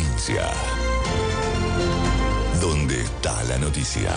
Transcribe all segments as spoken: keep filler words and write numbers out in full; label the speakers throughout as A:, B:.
A: provincia. ¿Dónde está la noticia?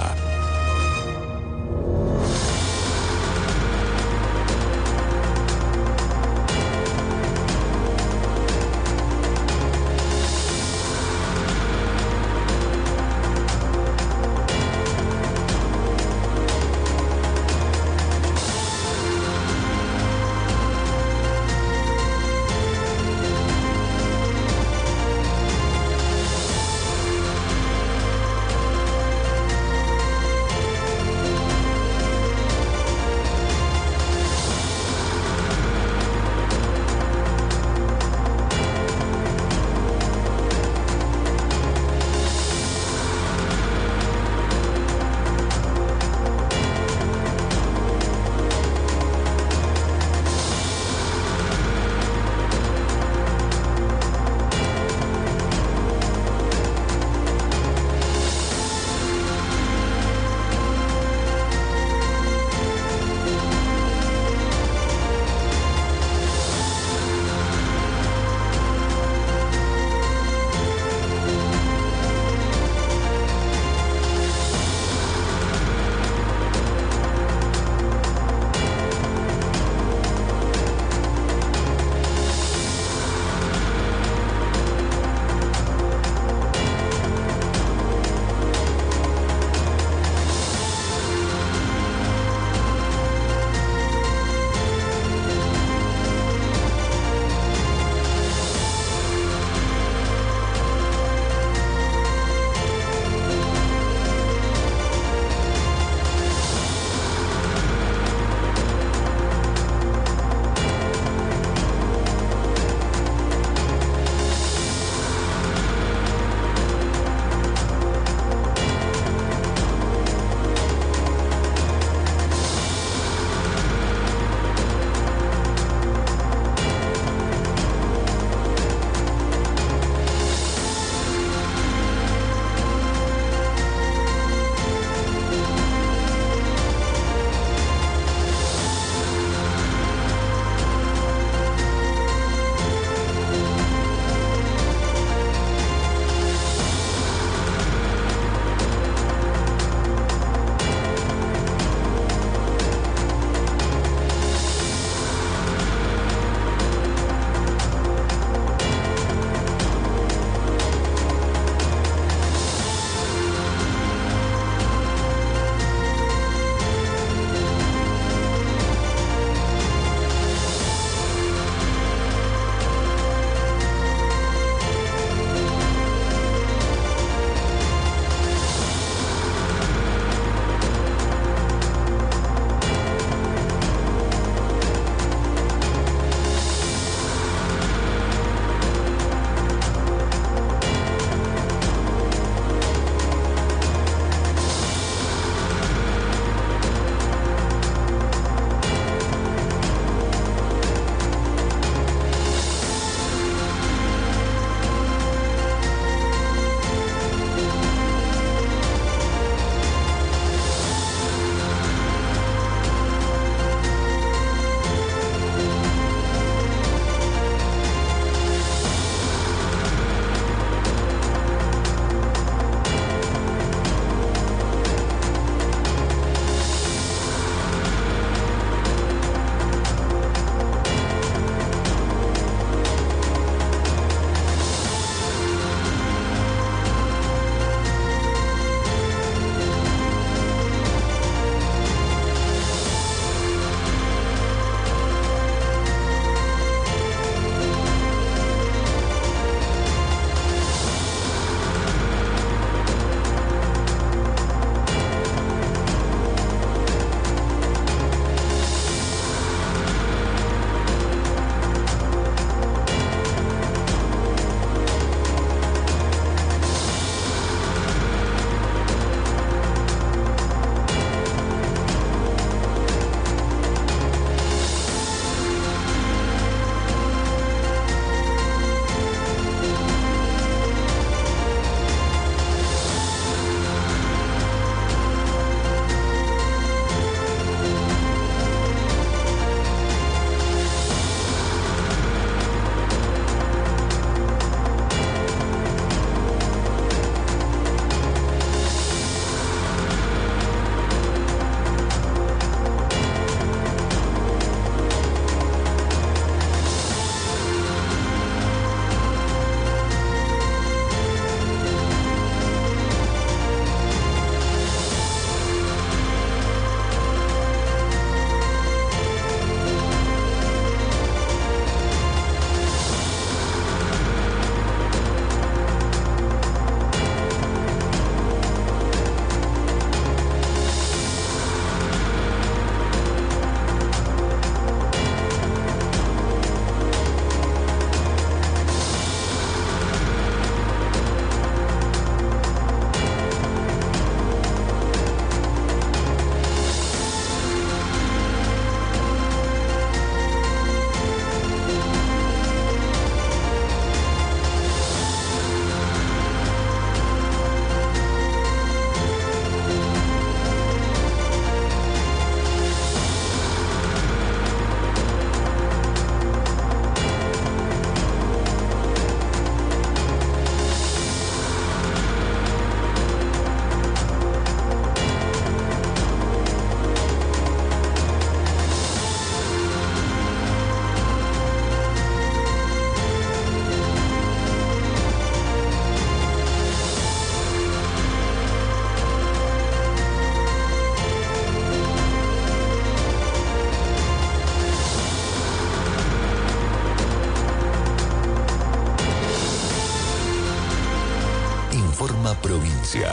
A: Informa Provincia.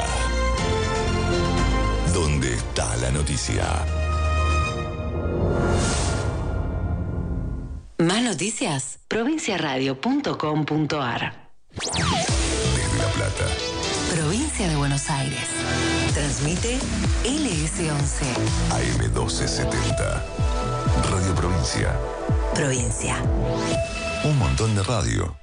A: ¿Dónde está la noticia?
B: Más noticias, provinciaradio punto com punto ar.
A: Desde La Plata.
B: Provincia de Buenos Aires. Transmite L S once.
A: A M doce setenta. Radio Provincia.
B: Provincia.
A: Un montón de radio.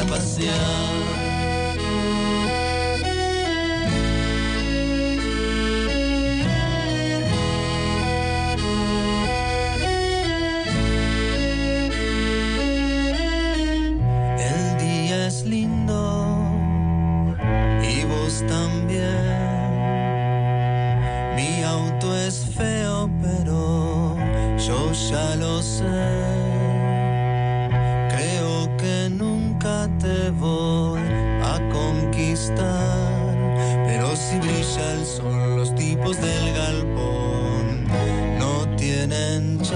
C: a pasear.
D: Ya lo sé, creo que nunca te voy a conquistar, pero si brilla el sol, los tipos del galpón no tienen chance.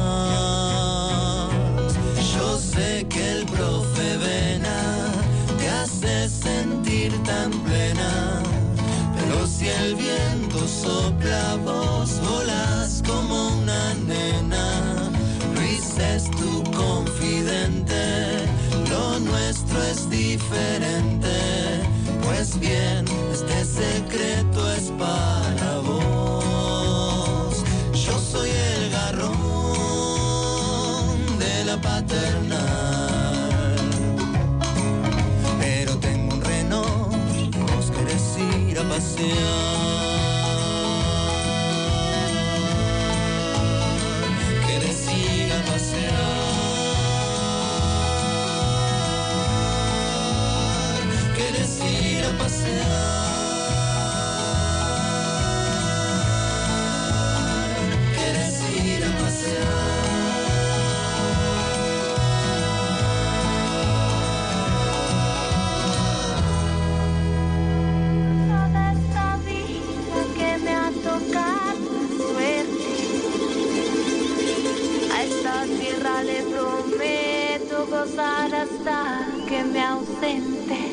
D: Yo sé que el profe Vena te hace sentir tan plena, pero si el viento sopla vos volás como una nena. Es tu confidente, lo nuestro es diferente, pues bien, este secreto es para vos. Yo soy el garrón de la paternal, pero tengo un Renault que vos querés ir a pasear.
E: Hasta que me ausente.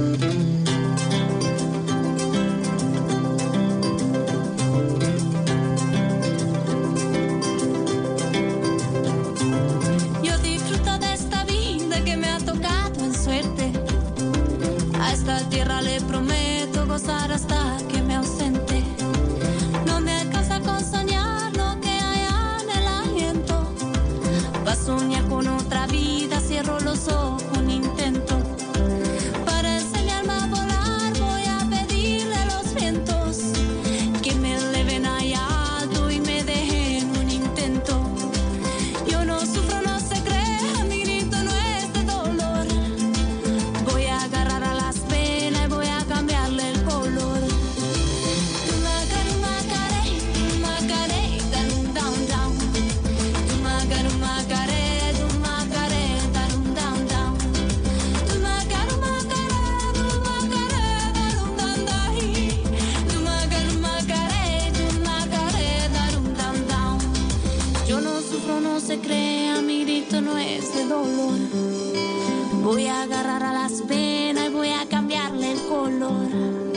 F: Yo disfruto de esta vida que me ha tocado en suerte. A esta tierra le prometo gozar hasta que me ausente. No me alcanza con soñar lo que hay en el aliento. Va a soñar con otra vida, cierro los ojos, un intento. Para enseñarme a volar voy a pedirle a los vientos que me eleven allá alto y me dejen un intento. Yo no sufro, no se crea, mi grito no es de dolor. Voy a agarrar a las penas y voy a cambiarle el color. No se crea, mi grito no es de dolor. Voy a agarrar a las penas y voy a cambiarle el color.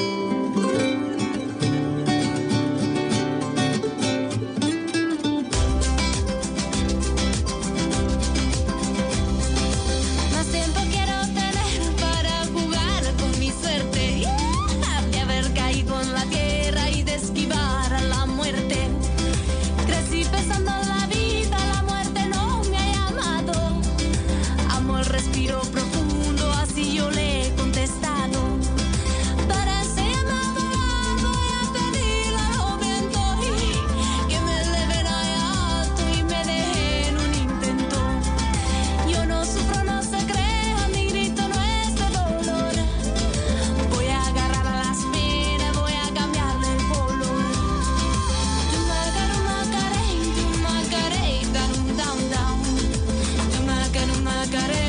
F: Respiro profundo, así yo le he contestado. Para enseñarme a volar voy a pedirle a los vientos y que me eleven allá alto y me dejen un intento. Yo no sufro, no se crea, mi grito no es de dolor. Voy a agarrar a las penas, voy a cambiarle el color. Tu macaru macaré, tu macaré, down down down. Tu macaru macaré.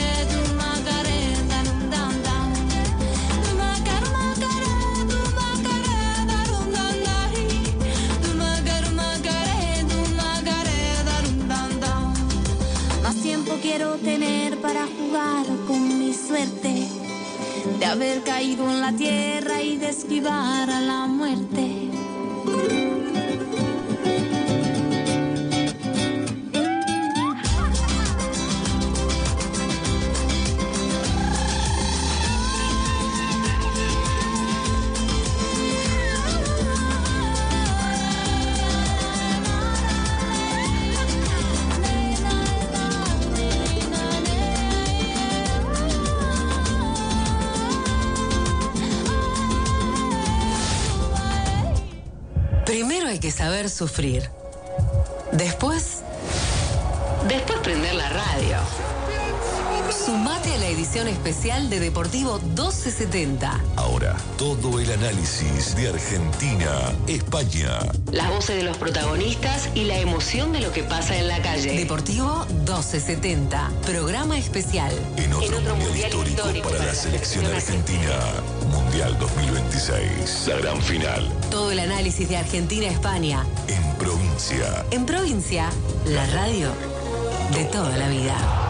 F: Quiero tener para jugar con mi suerte de haber caído en la tierra y de esquivar a la muerte.
B: saber sufrir. Después, después prender la radio. Sumate a la edición especial de Deportivo doce setenta.
A: Ahora, todo el análisis de Argentina, España.
B: Las voces de los protagonistas y la emoción de lo que pasa en la calle. Deportivo doce setenta. Programa especial.
A: En otro, en otro mundial, mundial histórico, histórico para, para la selección argentina. argentina. Mundial dos mil veintiséis. La gran final.
B: Todo el análisis de Argentina-España.
A: En provincia.
B: En provincia, la radio de toda la vida.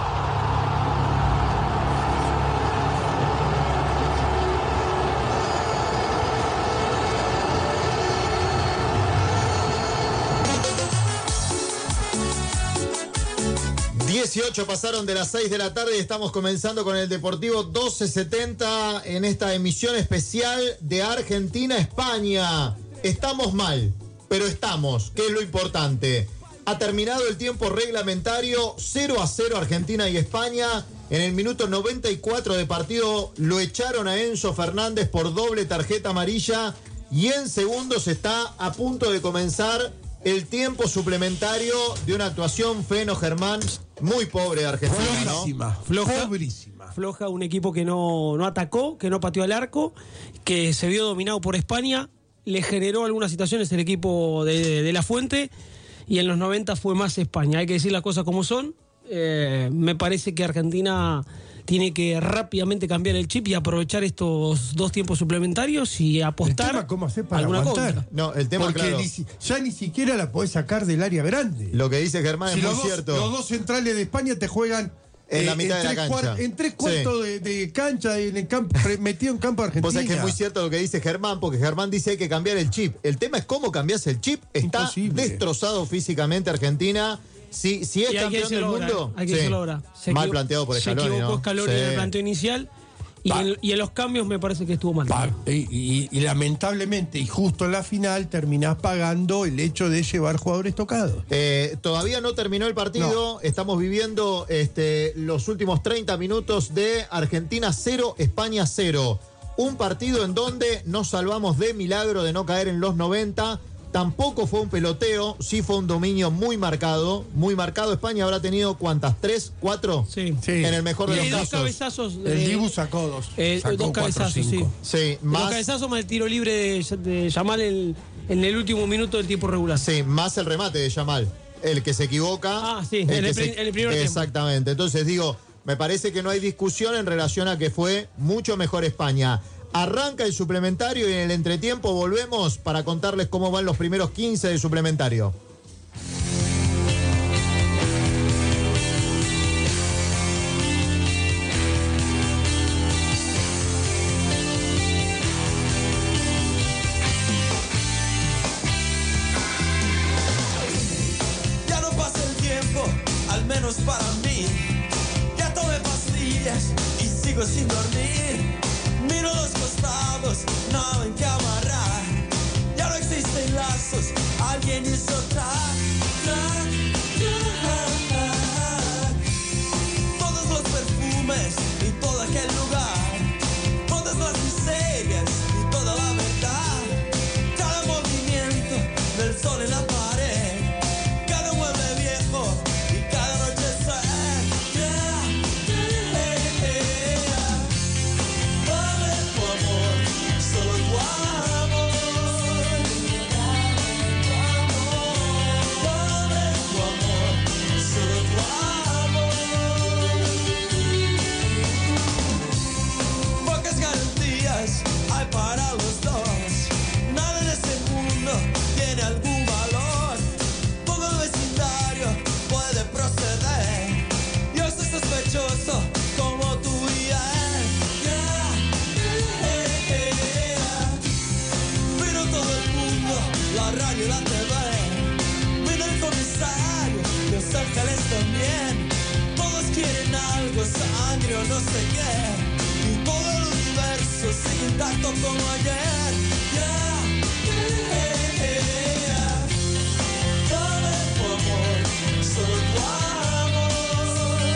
C: dieciocho pasaron de las seis de la tarde y estamos comenzando con el Deportivo doce setenta en esta emisión especial de Argentina-España. Estamos mal, pero estamos, que es lo importante. Ha terminado el tiempo reglamentario, cero a cero Argentina y España. En el minuto noventa y cuatro de partido lo echaron a Enzo Fernández por doble tarjeta amarilla y en segundos está a punto de comenzar el tiempo suplementario de una actuación, Feno, Germán, muy pobre de Argentina,
G: Flojísima,
C: ¿no?
G: floja,
H: Pobrísima. Floja, un equipo que no, no atacó, que no pateó al arco, que se vio dominado por España, le generó algunas situaciones el equipo de, de La Fuente, y en los noventa fue más España. Hay que decir las cosas como son. Eh, me parece que Argentina tiene que rápidamente cambiar el chip y aprovechar estos dos tiempos suplementarios y apostar.
G: El tema, ¿cómo hacer para
H: alguna
G: aguantar?
H: contra?
C: No, el tema,
G: Porque
C: claro,
G: ni si- ya ni siquiera la podés sacar del área grande.
C: lo que dice Germán
G: Si
C: es muy
G: los, dos,
C: cierto.
G: los dos centrales de España te juegan
C: En la
G: eh,
C: mitad de la
G: tres
C: cancha.
G: cuar- en tres
C: Sí.
G: cuartos de, de cancha, en el campo, metido en campo de Argentina.
C: Vos sabés que es muy cierto lo que dice Germán, porque Germán dice hay que cambiar el chip. El tema es cómo cambiás el chip. Está
G: Imposible.
C: destrozado físicamente Argentina. Si, si es
H: Y hay que
C: campeón del
H: decirlo ahora,
C: mundo,
H: hay que
C: sí.
H: decirlo ahora. Se
C: Mal
H: equivo-
C: planteado por Scaloni,
H: Se equivocó
C: ¿no?
H: Scaloni
C: Sí.
H: en el planteo inicial y en, y en los cambios me parece que estuvo mal.
G: Pa- y, y- y lamentablemente, y justo en la final, terminás pagando el hecho de llevar jugadores tocados.
C: Eh, todavía no terminó el partido. Estamos viviendo este, los últimos treinta minutos de Argentina cero, España cero. Un partido en donde nos salvamos de milagro de no caer en los noventa. Tampoco fue un peloteo, sí fue un dominio muy marcado. Muy marcado. España habrá tenido ¿cuántas? ¿Tres? ¿Cuatro?
H: Sí.
G: Sí.
C: En el mejor de
H: Y
C: los
H: hay dos
C: casos.
H: cabezazos.
G: El
H: de-
G: Dibu sacó dos.
H: eh,
G: sacó
H: dos
G: cuatro,
H: cabezazos, sí.
G: cinco.
C: Sí,
H: Los
C: más,
H: cabezazos más el tiro libre de, de Yamal en, en el último minuto del tiempo regular.
C: sí, más el remate de Yamal. El que se equivoca.
H: Ah, sí,
C: el
H: en
C: que
H: el
C: se-
H: pri- en el primer tiempo.
C: Exactamente. Entonces digo, me parece que no hay discusión en relación a que fue mucho mejor España. Arranca el suplementario y en el entretiempo volvemos para contarles cómo van los primeros quince del suplementario.
I: Ya no pasa el tiempo, al menos para mí. Ya tomé pastillas y sigo sin dormir. Miro los costados, nada en que amarrar. Ya no existen lazos, alguien hizo track, track, track. Todos los perfumes y todo aquel lugar. Todas las miserias y toda la verdad. Cada movimiento del sol en la pared. Cada mueble viejo y cada anochecer. Yeah, yeah, yeah. Dame tu amor, solo tu amor. Dame tu amor, solo tu amor. Pocas garantías hay para los dos. Nada en este mundo tiene algún valor. Todo el vecindario puede proceder. Yo soy sospechoso como tú y él. Yeah, yeah, yeah. Vino todo el mundo, la radio y la T V. Vino el comisario, los ángeles también. Todos quieren algo, sangre o no sé qué. Y todo el universo sigue intacto como ayer. Yeah, yeah, yeah. Dame tu amor, solo tu amor.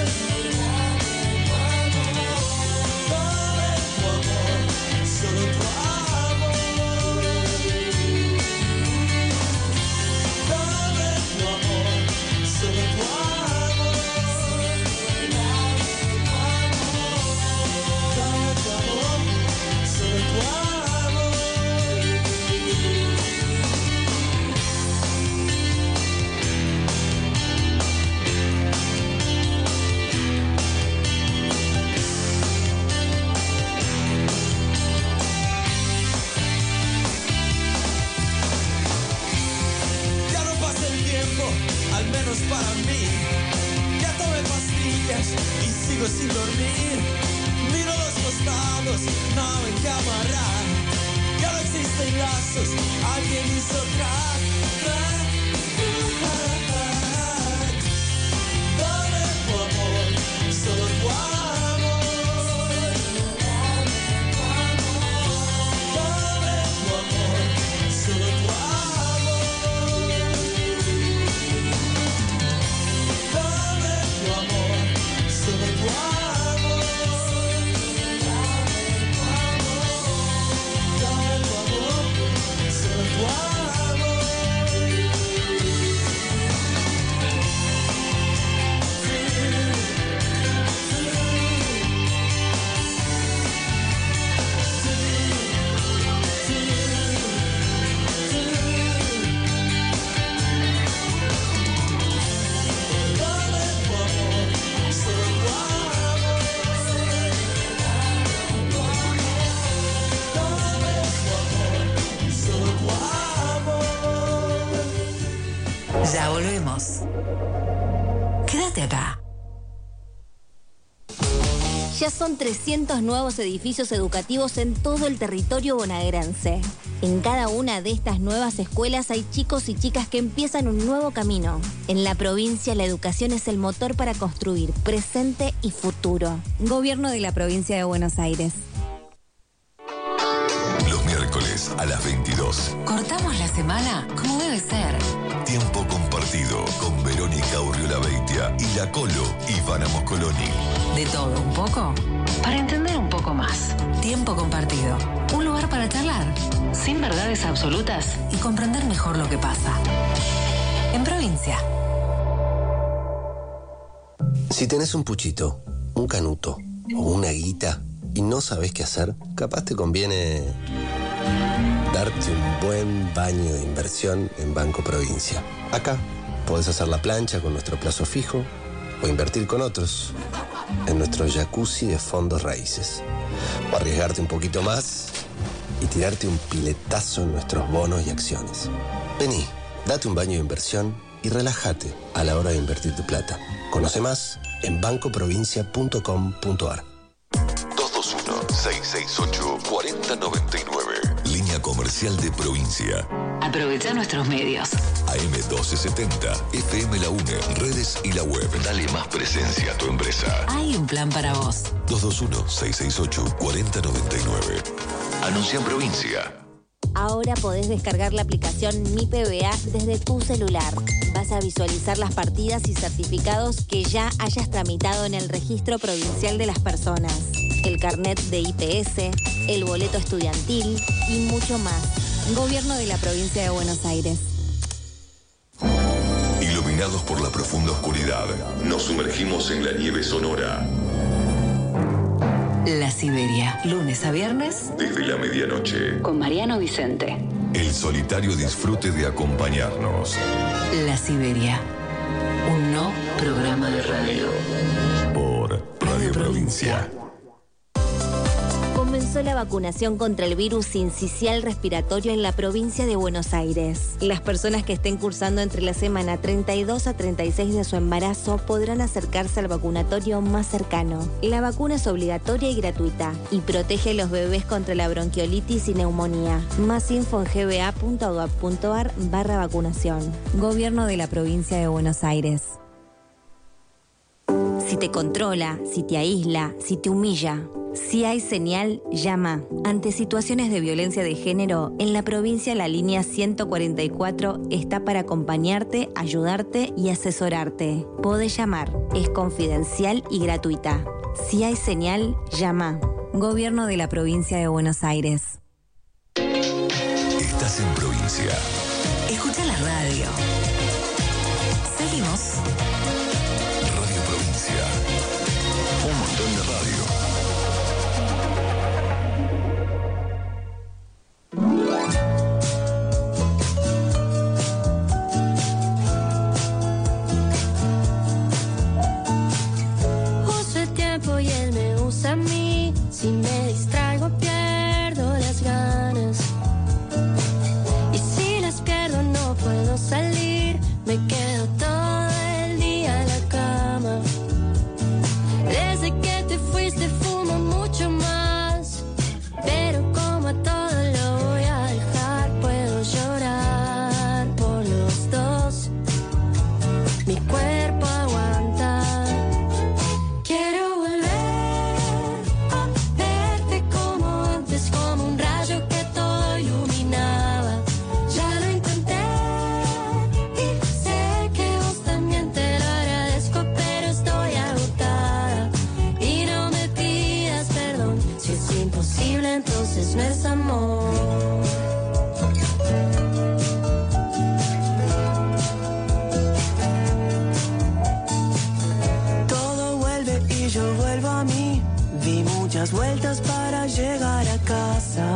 I: Dame tu amor, solo tu amor. menos para mí. Ya tomé pastillas y sigo sin dormir. Miro los costados, nada en que amarrar. Ya no existen lazos, alguien hizo crack, crack, crack, crack. Dame tu amor, solo tu amor. Dame tu amor, solo tu amor. Dame tu amor, solo tu amor. Dame tu amor, solo tu amor.
B: Ya volvemos. Quédate acá.
J: Ya son trescientos nuevos edificios educativos en todo el territorio bonaerense. En cada una de estas nuevas escuelas hay chicos y chicas que empiezan un nuevo camino. En la provincia, la educación es el motor para construir presente y futuro. Gobierno de la Provincia de Buenos Aires.
A: Los miércoles a las veintidós.
B: Cortamos la semana como debe ser.
A: Tiempo compartido con Verónica Urriolabeitia y la Colo Ivana Moscoloni.
B: De todo un poco, para entender un poco más. Tiempo compartido. Un lugar para charlar, sin verdades absolutas y comprender mejor lo que pasa. En provincia.
K: Si tenés un puchito, un canuto o una guita y no sabés qué hacer, capaz te conviene darte un buen baño de inversión en Banco Provincia. Acá podés hacer la plancha con nuestro plazo fijo o invertir con otros en nuestro jacuzzi de fondos raíces. O arriesgarte un poquito más y tirarte un piletazo en nuestros bonos y acciones. Vení, date un baño de inversión y relájate a la hora de invertir tu plata. Conoce más en banco provincia punto com punto a r.
A: dos dos uno, seis seis ocho, cuatro cero nueve nueve. Línea comercial de provincia.
B: Aprovecha nuestros medios.
A: A M doce setenta, F M La UNE, redes y la web. Dale más presencia a tu empresa.
B: Hay un plan para vos.
A: dos dos uno, seis seis ocho, cuatro cero nueve nueve. Anuncia en provincia.
J: Ahora podés descargar la aplicación Mi P B A desde tu celular. Vas a visualizar las partidas y certificados que ya hayas tramitado en el Registro Provincial de las Personas, el carnet de I P S, el boleto estudiantil y mucho más. Gobierno de la Provincia de Buenos Aires.
A: Iluminados por la profunda oscuridad, nos sumergimos en la nieve sonora.
B: La Siberia, lunes a viernes.
A: Desde la medianoche.
B: Con Mariano Vicente.
A: El solitario disfrute de acompañarnos.
B: La Siberia. Un no programa de radio.
A: Por Radio Provincia.
J: Comenzó la vacunación contra el virus sincicial respiratorio en la provincia de Buenos Aires. Las personas que estén cursando entre la semana treinta y dos a treinta y seis de su embarazo podrán acercarse al vacunatorio más cercano. La vacuna es obligatoria y gratuita y protege a los bebés contra la bronquiolitis y neumonía. Más info en g b a punto gov punto a r barra vacunación. Gobierno de la Provincia de Buenos Aires. Si te controla, si te aísla, si te humilla, si hay señal, llama. Ante situaciones de violencia de género, en la provincia la línea ciento cuarenta y cuatro está para acompañarte, ayudarte y asesorarte. Podés llamar, es confidencial y gratuita. Si hay señal, llama. Gobierno de la Provincia de Buenos Aires.
A: Estás en provincia.
B: Escucha la radio. Seguimos.
A: Radio Provincia. Un montón de radio.
F: Uso el tiempo y él me usa a mí. Si me distraigo pierdo las ganas. Y si las pierdo no puedo salir. entonces no es amor.
I: Todo vuelve y yo vuelvo a mí. Di muchas vueltas para llegar a casa.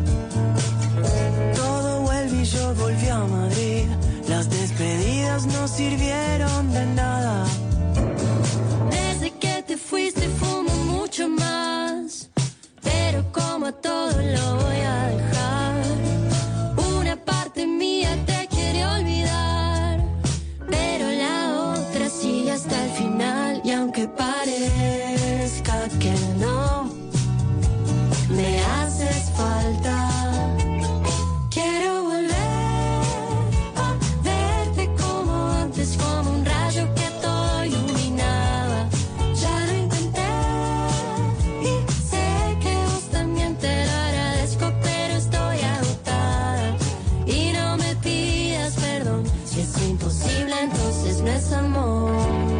I: Todo vuelve y yo volví a Madrid. Las despedidas no sirvieron de nada.
F: Desde que te fuiste fumo mucho más, pero como a todo lo voy a dejar. Una parte mía te quiere olvidar, pero la otra sigue hasta el final. Y aunque parezca que no, me haces falta. Quiero volver a verte como antes, como un rayo que todo iluminaba. Ya lo intenté y sé que vos también te lo agradezco, pero estoy agotada. Y no me pidas perdón, si es imposible entonces no es amor.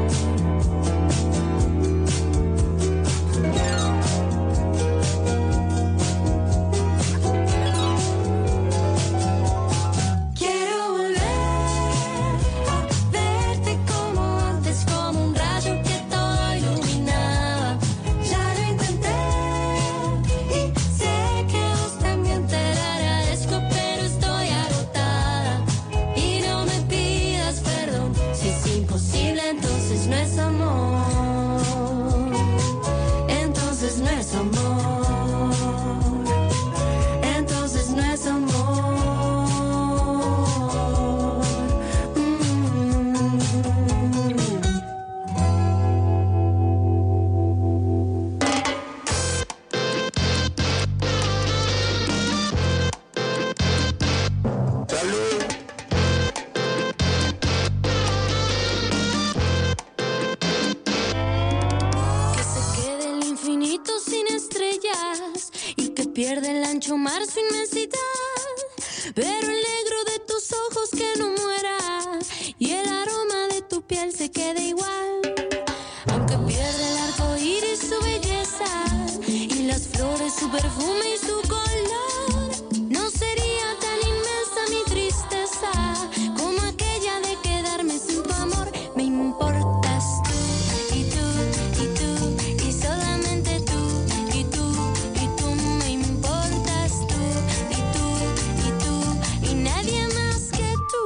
F: Quiero volver a verte como antes, como un rayo que todo iluminaba. Ya lo intenté y sé que vos también te lo agradezco, pero estoy agotada. Y no me pidas perdón, si es imposible entonces no es amor. Entonces no es amor. Entonces no es amor. Que se quede el infinito sin estrellas y que pierda el ancho mar su inmensidad, pero el negro de tus ojos que no muera y el aroma de tu piel se quede igual. Aunque pierda el arco iris su belleza y las flores su perfume y su color, no sería tan inmensa mi tristeza como aquella de quedarme sin tu amor. Me importas tú y tú y tú y solamente tú y tú y tú. Me importas tú y tú y tú y nadie más que tú.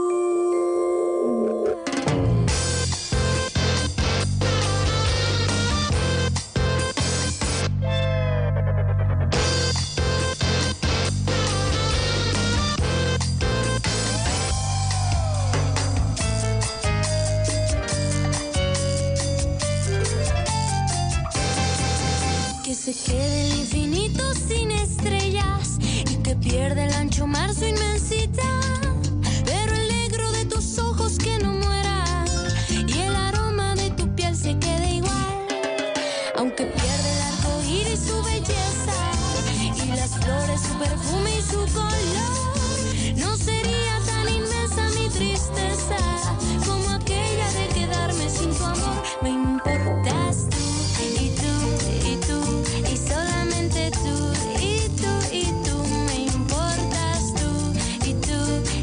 F: Que se quede el infinito sin estrellas y que pierda el ancho mar su inmensidad, pero el negro de tus ojos que no muera y el aroma de tu piel se quede igual. Aunque pierda el arco iris su belleza y las flores su perfume y su color, no sería tan inmensa mi tristeza como aquella de quedarme sin tu amor. Me importas tú y tú y tú y solamente tú y tú y tú. Me importas tú y tú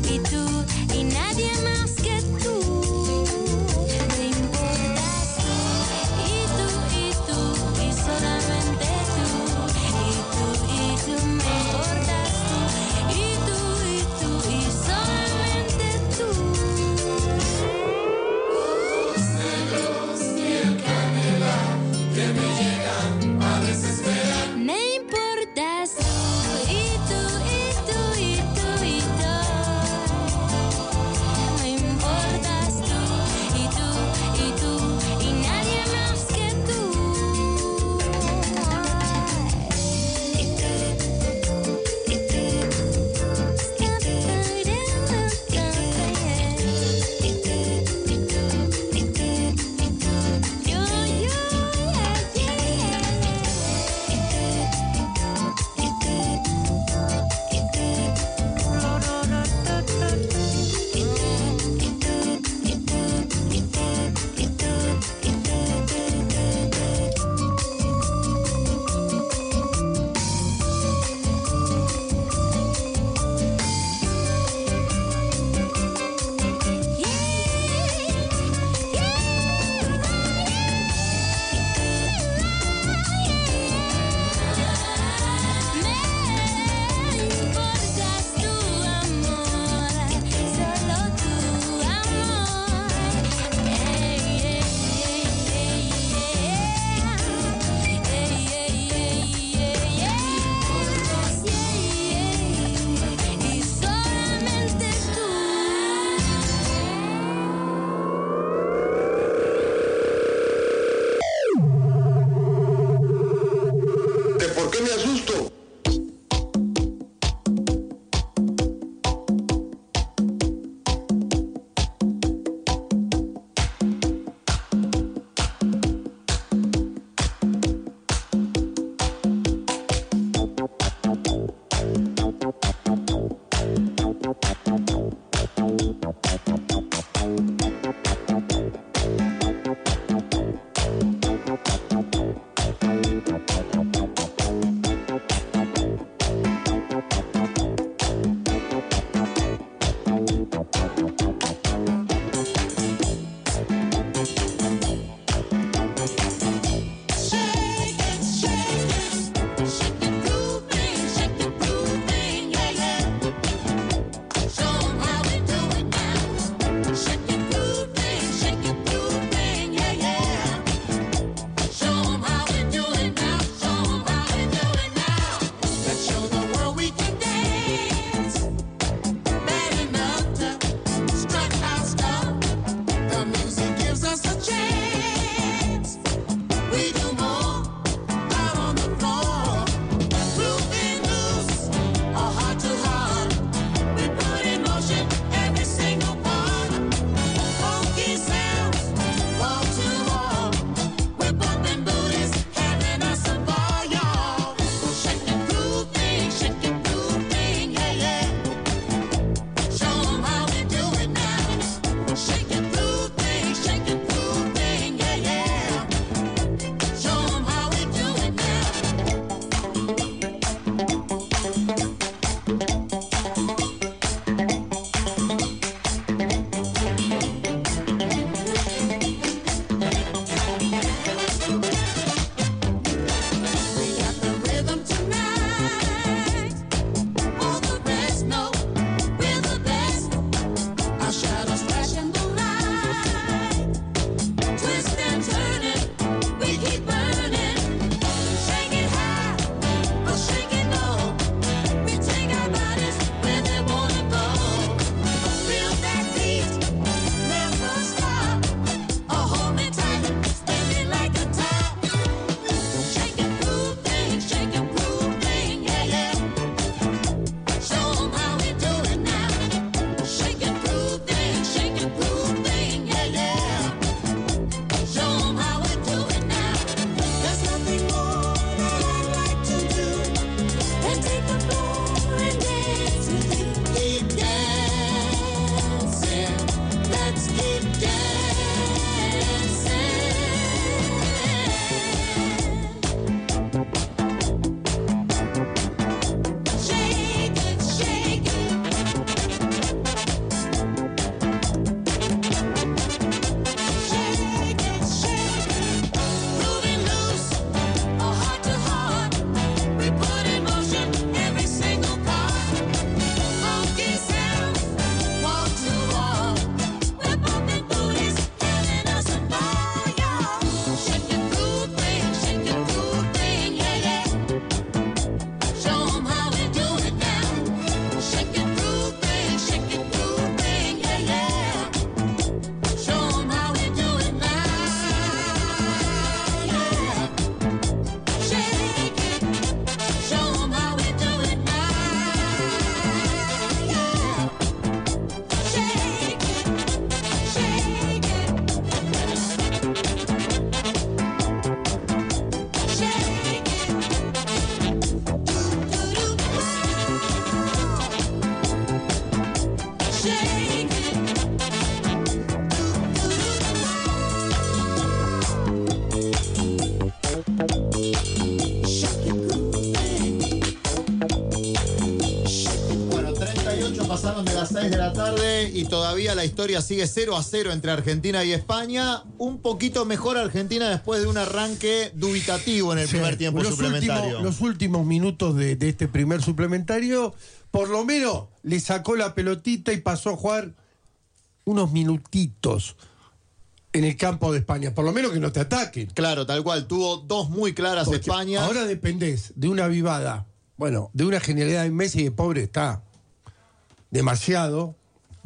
C: arranque y todavía la historia sigue cero a cero entre Argentina y España. Un poquito mejor Argentina después de un arranque dubitativo en el
G: Sí,
C: primer tiempo
G: los
C: suplementario.
G: Últimos, los últimos minutos de, de este primer suplementario, por lo menos le sacó la pelotita y pasó a jugar unos minutitos en el campo de España. Por lo menos que no te ataquen.
C: Claro, tal cual. Tuvo dos muy claras
G: Porque
C: España.
G: ahora dependés de una vivada, bueno, de una genialidad de Messi, que pobre está demasiado,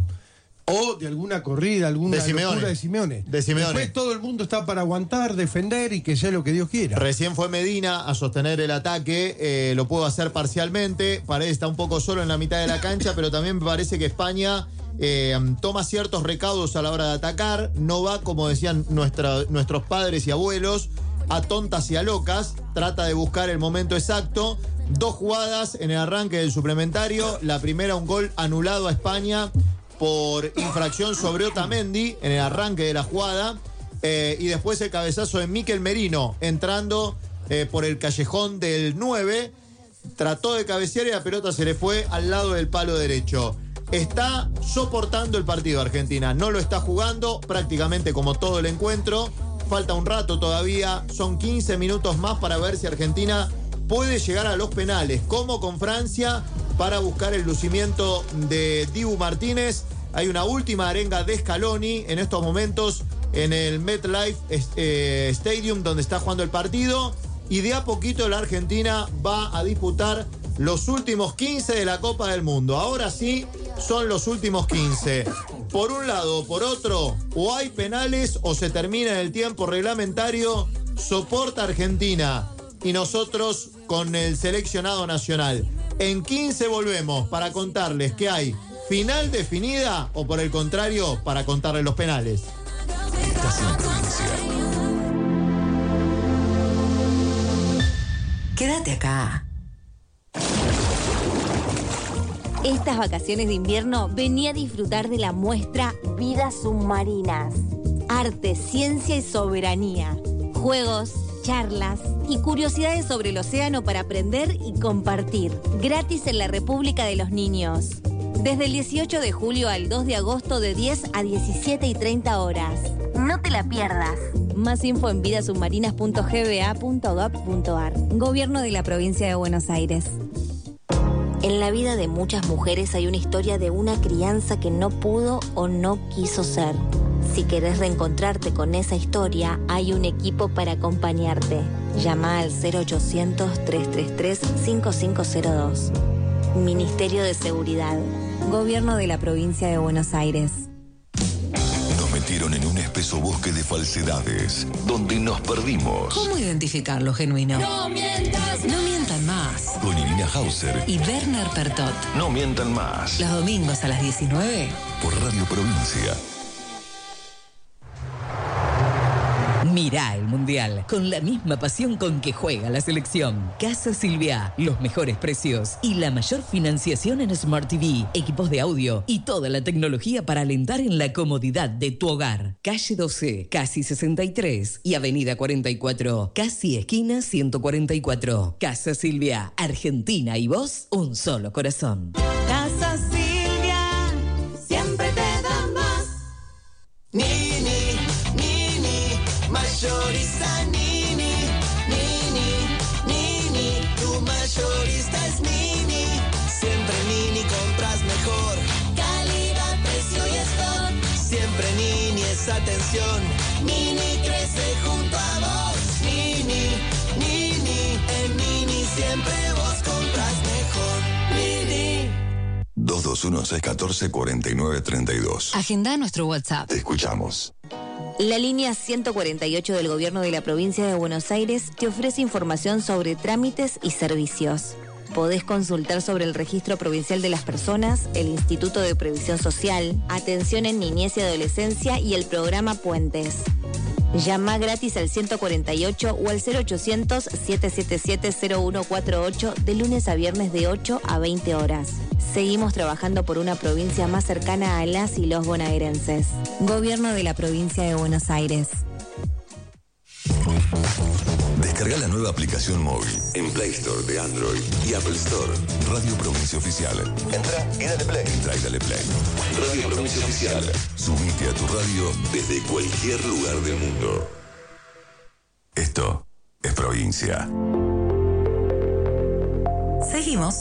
G: o de alguna corrida, alguna
C: De Simeone.
G: locura de Simeone.
C: De Simeone.
G: Después todo el mundo está para aguantar, defender y que sea lo que Dios quiera.
C: Recién fue Medina a sostener el ataque, eh, lo pudo hacer parcialmente, Paredes está un poco solo en la mitad de la cancha, pero también me parece que España eh, toma ciertos recaudos a la hora de atacar, no va, como decían nuestra, nuestros padres y abuelos, a tontas y a locas, trata de buscar el momento exacto. Dos jugadas en el arranque del suplementario, la primera un gol anulado a España por infracción sobre Otamendi en el arranque de la jugada, eh, y después el cabezazo de Mikel Merino entrando eh, por el callejón del nueve, trató de cabecear y la pelota se le fue al lado del palo derecho. Está soportando el partido Argentina, no lo está jugando prácticamente como todo el encuentro, falta un rato todavía, son quince minutos más para ver si Argentina puede llegar a los penales, como con Francia, para buscar el lucimiento de Dibu Martínez. Hay una última arenga de Scaloni en estos momentos en el MetLife eh, Stadium, donde está jugando el partido, y de a poquito la Argentina va a disputar los últimos quince de la Copa del Mundo. Ahora sí, son los últimos quince. Por un lado o por otro, o hay penales o se termina el tiempo reglamentario, soporta Argentina y nosotros con el seleccionado nacional. En quince volvemos para contarles que hay final definida o por el contrario, para contarles los penales.
A: Estás en provincia.
B: Quédate acá.
J: Estas vacaciones de invierno vení a disfrutar de la muestra Vidas Submarinas. Arte, ciencia y soberanía. Juegos, charlas y curiosidades sobre el océano para aprender y compartir. Gratis en la República de los Niños. Desde el dieciocho de julio al dos de agosto de diez a diecisiete y treinta horas. No te la pierdas. Más info en vidasubmarinas punto g b a punto gov punto a r. Gobierno de la Provincia de Buenos Aires. En la vida de muchas mujeres hay una historia de una crianza que no pudo o no quiso ser. Si querés reencontrarte con esa historia, hay un equipo para acompañarte. Llama al cero ochocientos, trescientos treinta y tres, cincuenta y cinco cero dos. Ministerio de Seguridad. Gobierno de la Provincia de Buenos Aires.
A: Nos metieron en un espeso bosque de falsedades, donde nos perdimos.
B: ¿Cómo identificar lo genuino?
F: No mientas.
B: No mientan más.
A: Con Irina Hauser
B: Y Werner Pertot.
A: No mientan más.
B: Los domingos a las diecinueve.
A: Por Radio Provincia.
L: Mirá el Mundial con la misma pasión con que juega la selección. Casa Silvia, los mejores precios y la mayor financiación en Smart T V, equipos de audio y toda la tecnología para alentar en la comodidad de tu hogar. Calle doce, Casi sesenta y tres y Avenida cuarenta y cuatro, Casi esquina ciento cuarenta y cuatro. Casa Silvia, Argentina y vos, un solo corazón.
F: Casa Silvia, siempre te da más.
I: Nini, Nini, mayorista Nini, Nini, Nini, tu mayorista es Nini. Siempre Nini compras mejor, calidad, precio y stock. Siempre Nini es atención, Nini crece junto a vos. Nini, Nini, en Nini siempre vos compras mejor. Nini.
A: dos dos uno, seis uno cuatro, cuatro nueve tres dos.
B: Agenda nuestro WhatsApp.
A: Te escuchamos.
J: La línea ciento cuarenta y ocho del Gobierno de la Provincia de Buenos Aires te ofrece información sobre trámites y servicios. Podés consultar sobre el Registro Provincial de las Personas, el Instituto de Previsión Social, Atención en Niñez y Adolescencia y el programa Puentes. Llama gratis al ciento cuarenta y ocho o al cero ochocientos, siete siete siete, cero uno cuatro ocho de lunes a viernes de ocho a veinte horas. Seguimos trabajando por una provincia más cercana a las y los bonaerenses. Gobierno de la Provincia de Buenos Aires.
A: Descarga la nueva aplicación móvil en Play Store de Android y Apple Store. Radio Provincia Oficial. Entra y dale play. Entra y dale play. Radio Provincia Oficial. Subite a tu radio desde cualquier lugar del mundo. Esto es provincia.
B: Seguimos.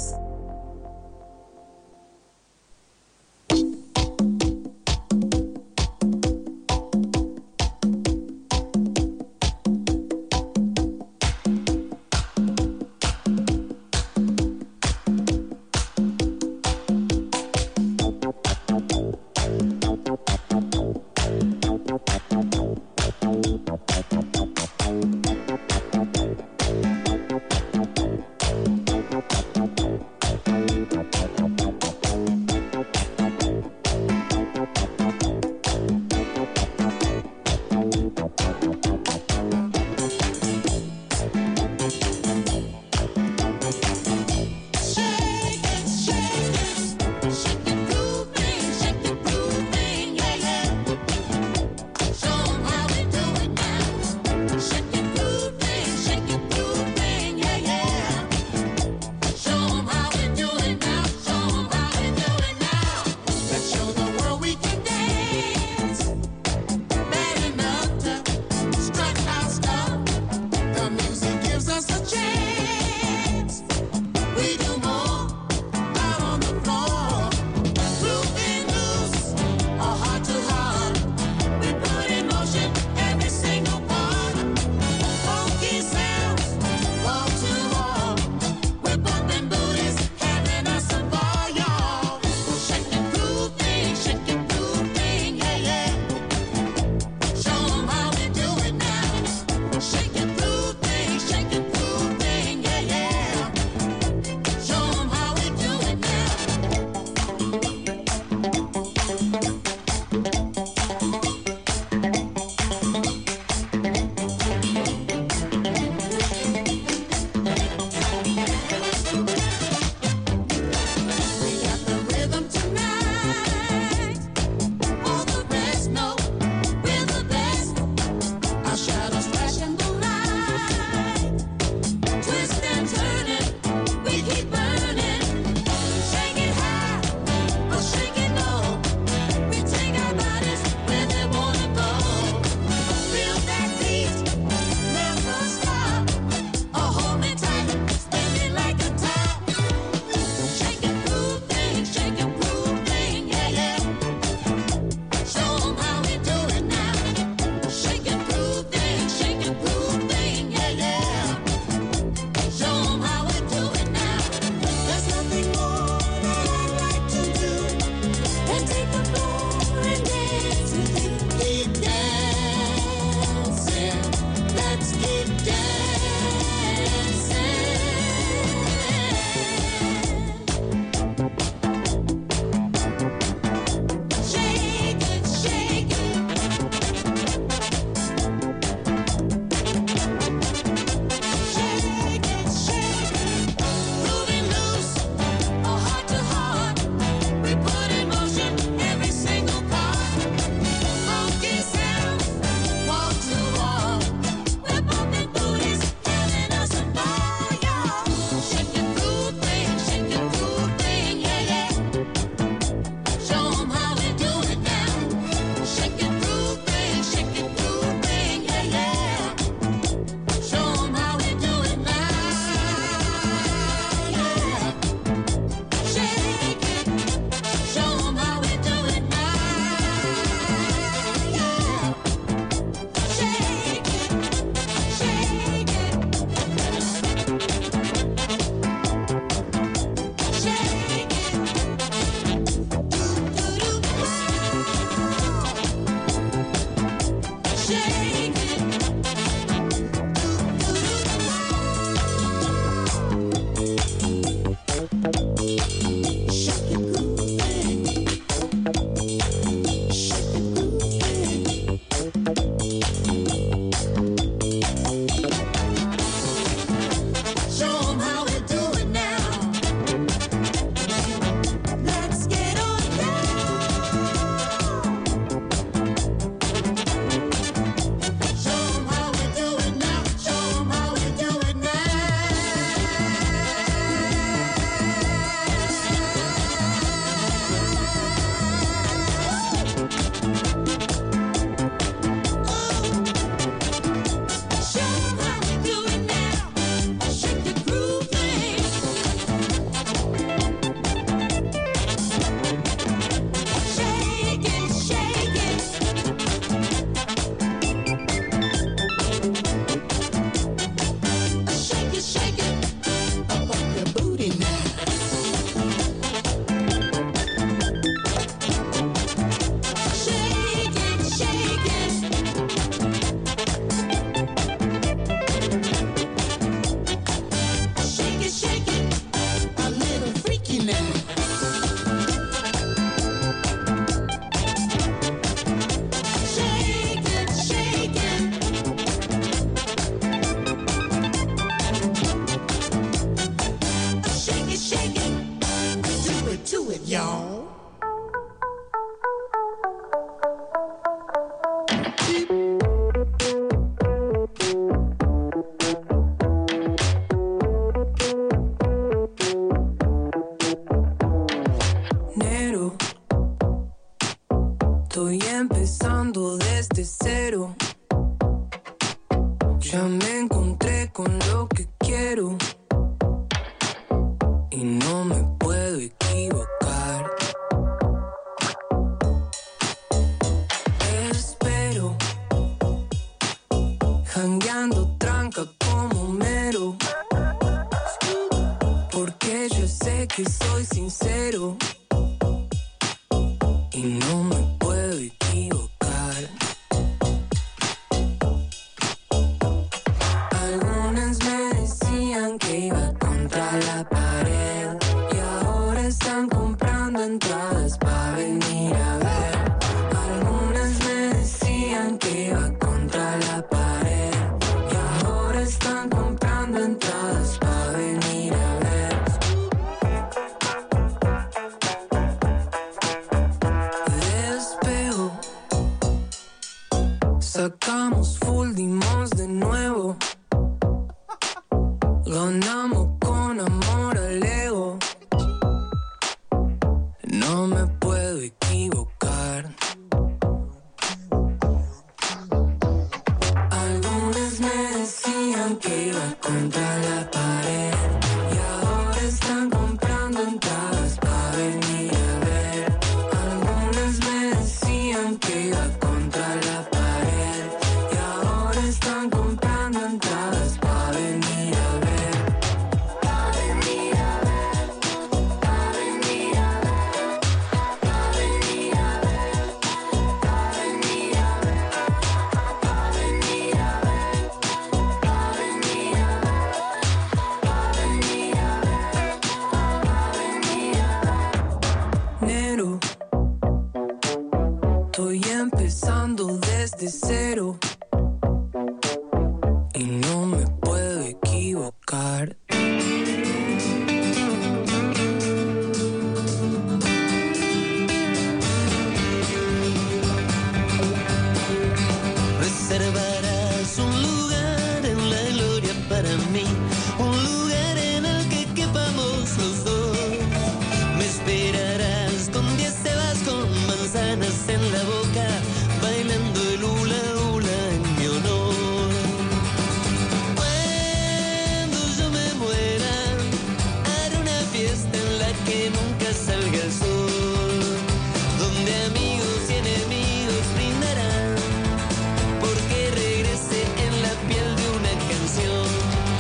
M: Ya me encontré con lo que quiero y no me puedo equivocar. Espero, jangueando tranca como mero, porque yo sé que soy sincero y no me puedo equivocar. Algunas me decían que iba contra la pared y ahora están comprando entradas para venir a ver. Algunas me decían que iba contra la pared y ahora están comprando entradas para venir a ver. Despego, sacamos full dimos de nuevo, ganamos con amor al ego. No me puedo equivocar. Algunas me decían que iba contra la pared y ahora están comprando entradas para venir a ver. Algunas me decían que iba contra la pared y ahora están comprando entradas para venir a ver. Pa' venir a ver, pa' venir a ver, pa' venir a ver, pa' venir a ver, pa' venir a ver, pa' venir a ver, pa' venir a ver, pa' venir a ver. Nero, estoy empezando desde cero y no me puedo equivocar.
N: Reservarás un lugar en la gloria para mí, un lugar en el que quepamos los dos. Me esperarás con diez cebas con manzanas en la boca, bailando el hula hula en mi honor. Cuando yo me muera, haré una fiesta en la que nunca salga el sol, donde amigos y enemigos brindarán, porque regrese en la piel de una canción.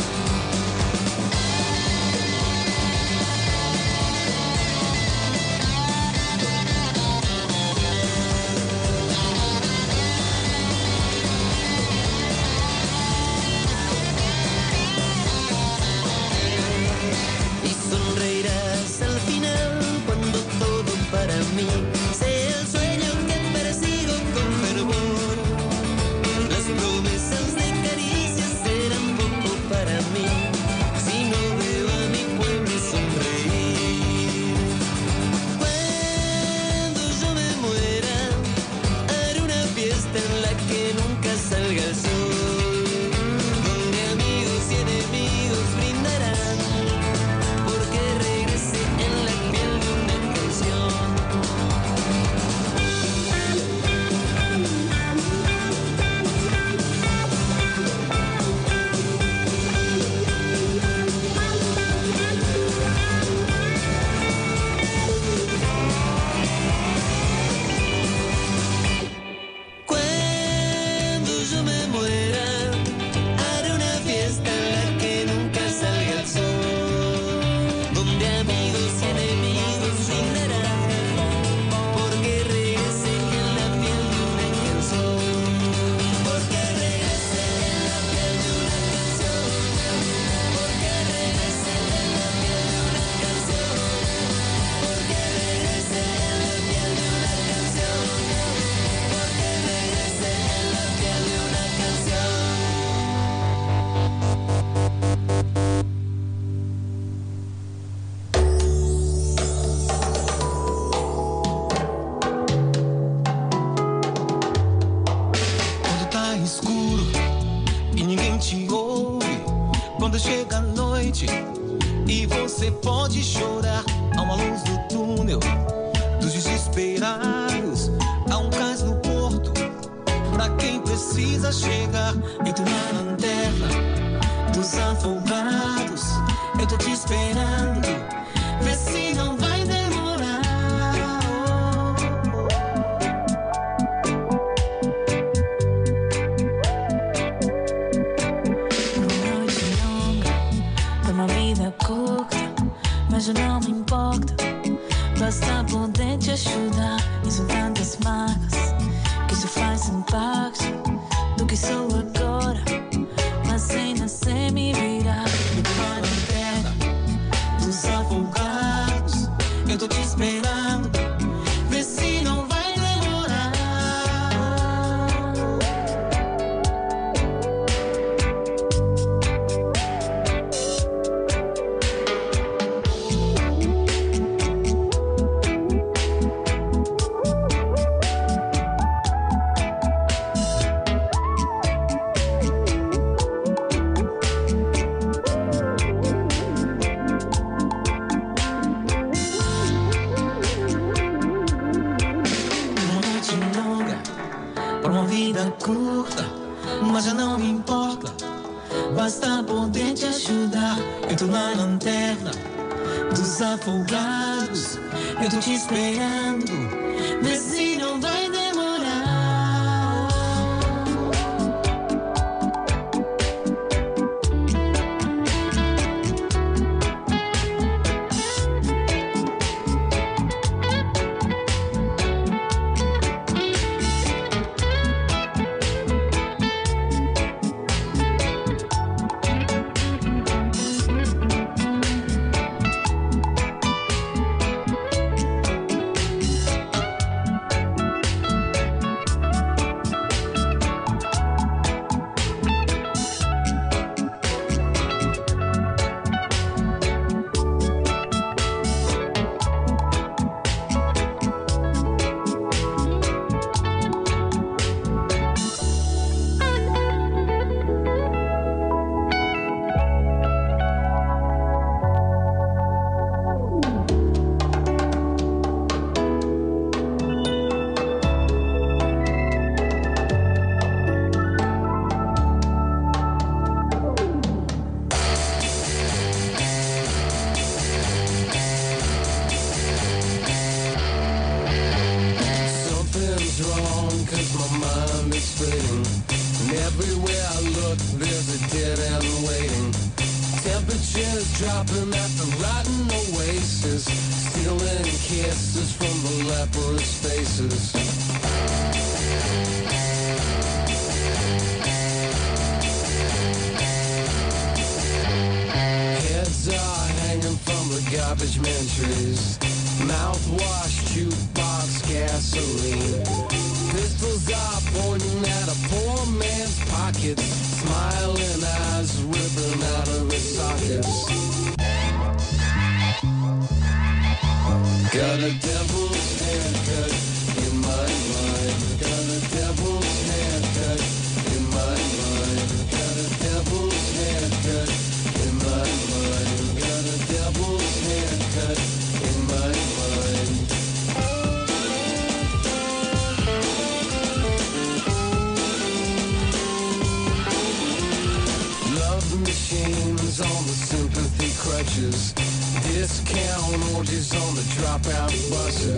N: Y sonreirás al final cuando todo para mí sea el sueño que persigo con fervor. Las promesas de caricias serán poco para mí si no veo a mi pueblo sonreír. Cuando yo me muera, haré una fiesta en la que nunca salga el sol, donde amigos y enemigos brindarán, porque regrese en la piel de una canción. Cuando yo me muera, haré una fiesta en la que nunca salga el sol, donde amigos y enemigos brindarán, porque regrese en la piel de una canción. Porque regrese en la piel de una canción. Porque regrese en la piel de una canción. Porque regrese en la piel de una canción. Porque regrese en la piel de una canción.
I: Quando tá escuro e ninguém te ouve, quando chega a noite e você pode chorar, há uma luz no túnel dos desesperados, há um cais no porto pra quem precisa. precisa chegar. Eu tô na lanterna dos afogados. Eu tô te esperando, vê se não vai demorar. Uma noite longa, uma vida curta, mas eu não me importo. Basta poder te ajudar. E são tantas marcas que isso faz impacto do que sou agora, mas sem nascer me virar. Eu tô na lanterna dos afogados. Eu tô te esperando, vê se não vai demorar. Curta, mas já não me importa. Basta poder te ajudar. Eu tô na lanterna dos afogados. Eu tô te esperando, vê se não vai demorar.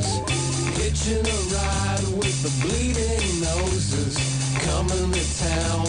I: Hitching a ride with the bleeding noses, coming to town